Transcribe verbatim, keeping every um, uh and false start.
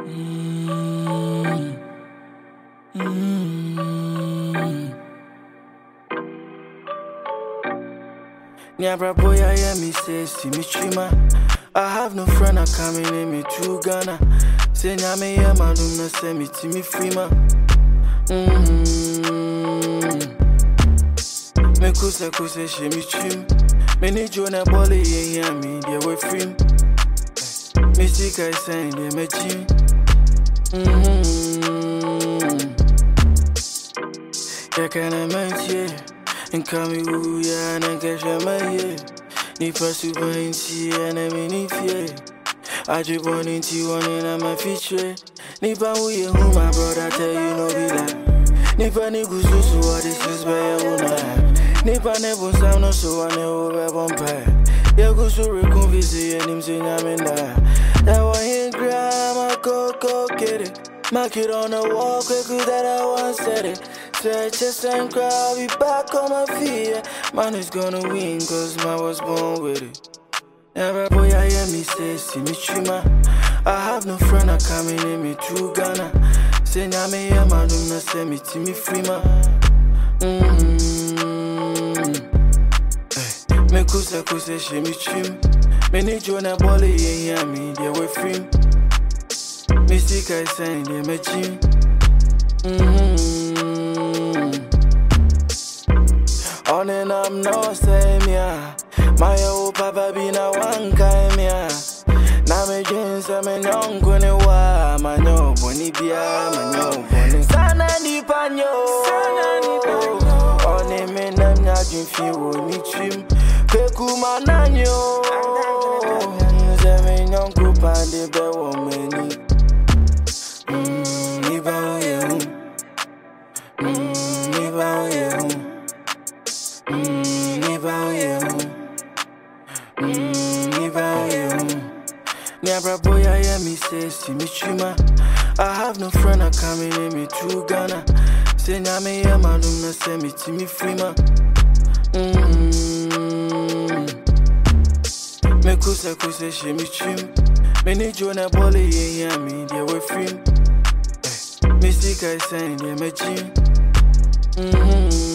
Mm. Mm. Nyabra boy, I am me say, see me chima. I have no friend, I coming in me true Ghana. Say, Nyame, yeah, man, do not say me to me free, man. Mm. Me kusa kusa, she me trim. Me need you on a bolly, yeah, me, they were free. Me sick, I say, they me chim. Mm. Yeah, can I mention? And come you, yeah, and I get your money. Ni pursue by see, and I mean, if yeah. I just want into you, and I'm a feature. Ni pa we who my brother tell you no be like. Ni pa ni gusu so what this is by your own. Ni pa never sound no so I never vampire. Ya gusu reconvisi and him say I'm in there. That one in grandma go go get it. Mark it on the wall quicker that I once said it. Stretch chest and cry, I'll be back on my feet. Man is gonna win cause man was born with it. Never boy I hear me say, see me chima. I have no friend, I coming in me true Ghana. Say Nyame yeah man, do not say me to me free man. Mm-hmm. Hey. Me kusa kusa, she me trim. Me need you on a bolly, yeah, me, they were free. Me sick, I say, they me chim. Mm-hmm. On and I'm no same, yeah. My old papa be na one kind, yeah. Na me jeans, I'm a young gonna wa. My no bonny bia, my no bonny. Sana ni panyo, sana ni panyo. On a man, I'm not in few, ni trim. Peku mananyo. Seven young group and the bell woman. Mmm, Niba, you. Mmm, Niba, you. Mmm, Niba, you. Mmm, Niba, you. Nyabra boy, I hear me say, see me chima. I have no friend, I coming in me true Ghana. Say, Nyame, yeah, man, do not say me to me free, man. Mm-hmm. Me kusa kusa, she me trim. Me need you on a bolly, yeah, me, they were free. Me sick, I say, they me chim. Mm-hmm.